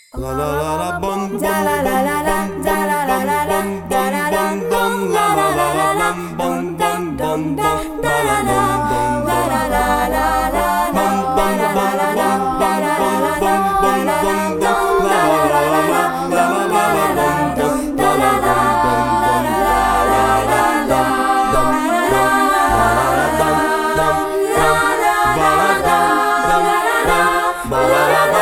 La la la la bum da la la la la da la la la la da la dum dum la la la la la bum dum dum dum da la la la la la la la bum bum bum bum da la la la la bum bum dum la la la la la bum la la la dum da la la la la la la dum dum la la dum dum la la la dum dum la la la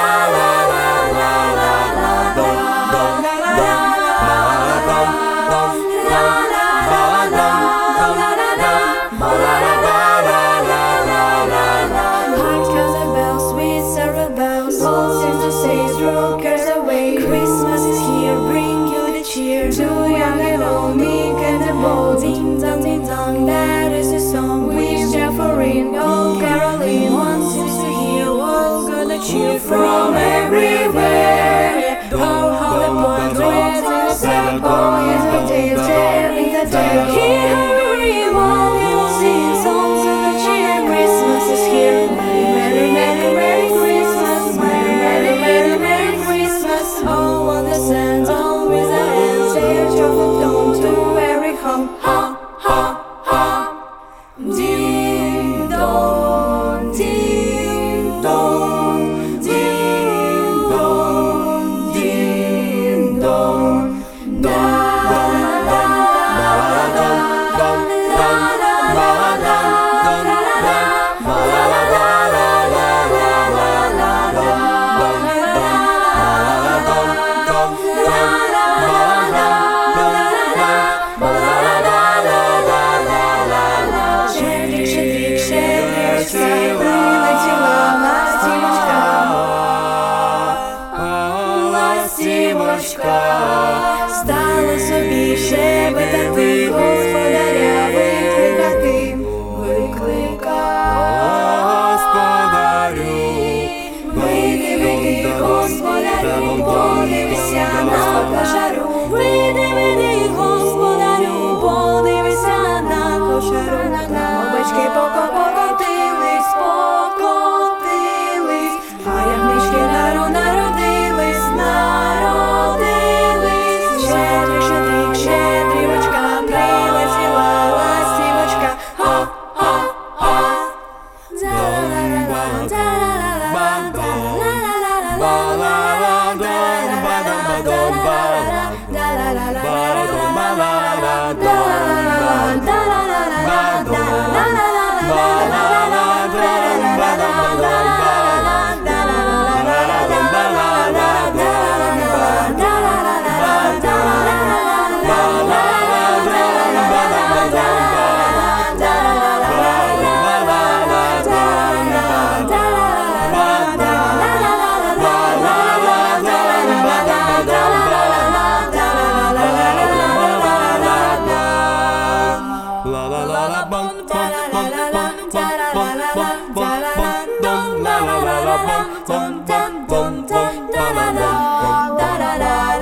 Christmas is here, bring you the cheer. Too young and old, meek and the bold. Ding dong, that is the song. Wish Jefferine, old Caroline wants you to hear what's gonna cheer from everywhere. How the boy dreads in the sand, boys and tales, telling the tale. Hear everyone, we will sing songs of the cheer. Christmas is here, Merry, Merry, Merry Christmas, Merry, Merry, Merry, Merry Christmas. Oh, on the sands, always a hand, say a joyful tone to every home. Ha, ha, ha. Ding dong, ding dong, ding dong, ding dong. Da la la la la la la la la la стала собі щебетати, господаря викликати, Господарю, вийди, господарю, подивися на кошару, вийди, господарю, подивися на кошару. Овечки покотились, а ягнички народились. Щедрівочка, прилетіла ластівочка. Ха-ха-ха.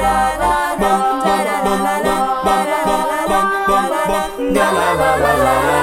La la la la la